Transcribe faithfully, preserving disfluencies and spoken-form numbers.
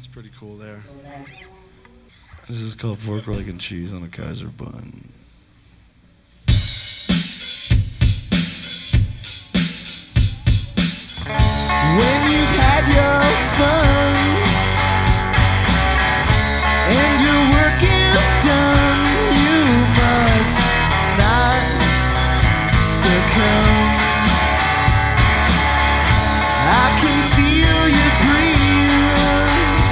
It's pretty cool there. This is called pork, egg, and cheese on a Kaiser bun.